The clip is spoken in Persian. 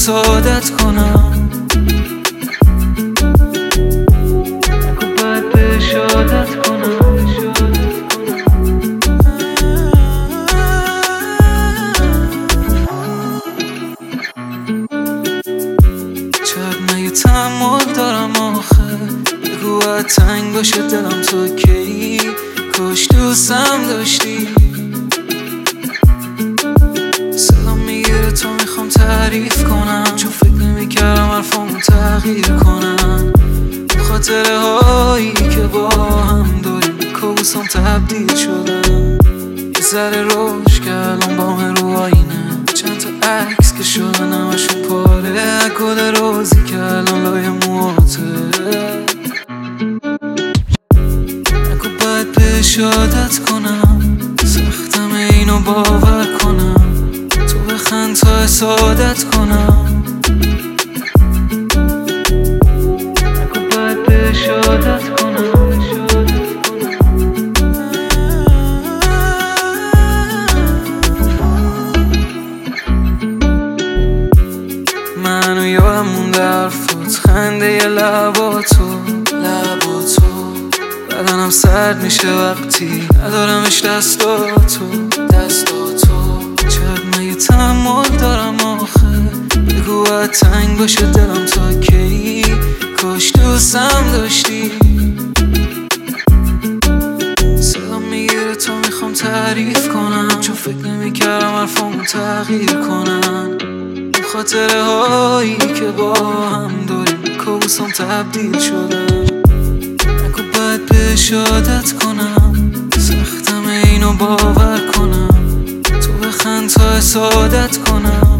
سعادت کنم، نگو باید بهش عادت کنم. چقدر مگه تحمل دارم آخه، بگو باید تنگ باشه دلم تو کی، کاش دوستم داشتی. صدام میگیره تو میخوام تعریف کنم، چون فکر نمیکردم حرفامو تغییر کنم. خاطره هایی که با هم داریم کابوسام تبدیل شدن. یه ذره روش که الان با من رو آینه، چند تا عکس که شدن همشون پاره، گل روزی که الان لای موهاته. نگو باید بهش عادت کنم، سختم اینو باور کنم، تو بخند تا سعادت کنم. نگو باید بهش عادت کنم. منو یادم مونده حرفات، خنده ی لباتو بدنم سرد میشه وقتی ندارمش دستاتو. چقدر مگه تحمل دارم آخه، بگو باید تنگ باشه دلم تا کی، کاش دوستم داشتی. صدام میگیره تو میخوام تعریف کنم، چون فکر نمیکردم حرفامو تغییر کنم. خاطره هایی که با هم داریم کابوسام تبدیل شدن. نگو باید بهش عادت کنم، سختم اینو باور کنم، تو بخند تا سعادت کنم.